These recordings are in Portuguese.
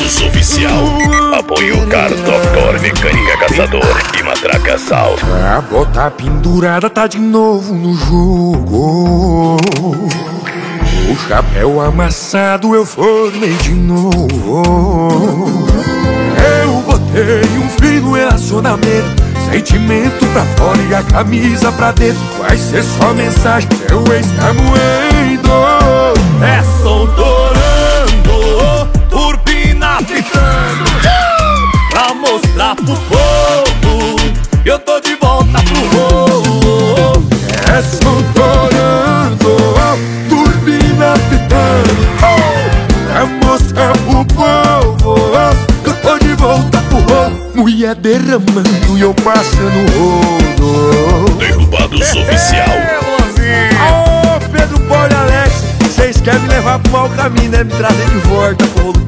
Derrubados Oficial. Apoio Car Doctor, Mecânica Caçador e Matraca Assalto. A bota pendurada tá de novo no jogo. O chapéu amassado eu formei de novo. Eu botei um fim no relacionamento, sentimento pra fora e a camisa pra dentro. Vai ser só mensagem, seu ex tá moendo. É som torando, turbina pitando, pra mostrar pro povo que eu tô de volta pro rolo. É som torando, turbina pitando, pra mostrar pro povo que eu tô de volta pro rolo. Mulher derramando e eu passando rolo. Derrubados Oficial. Ô Pedro, Paulo e Alex, vocês querem me levar pro mau caminho, né? Me trazer de volta pro rolo.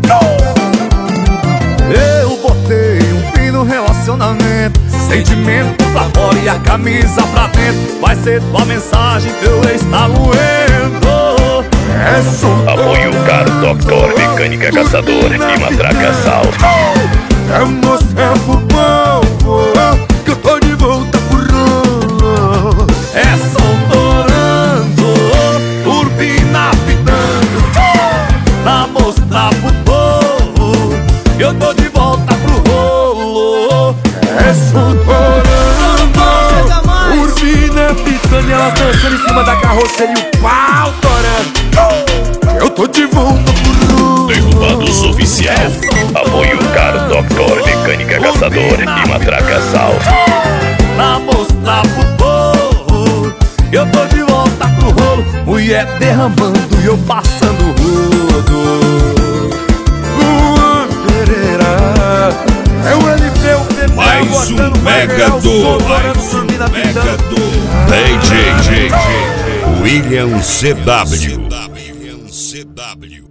Eu botei um fim no relacionamento, sentimento pra fora e a camisa pra dentro. Vai ser tua mensagem, teu ex tá moendo. É som Apoio Car Doctor, Mecânica Caçador e Matraca Assalto. pra mostrar pro povo que eu tô de volta pro rolo. É som torando, turbina pitando, pra mostrar pro povo que eu tô de volta pro rolo. É som torando, turbina pitando e elas dançando em cima da carroceria e o pau torando. Eu tô de volta pro rolo. Derrubados Oficial. Apoio Car Doctor, Mecânica Caçador e Matraca Assalto. Pra mostrar pro povo que eu tô de volta pro rolo. Mulher derramando e eu passando rodo. Luan Pereira é o LP, o PP, Mais um mega do DJ William CW.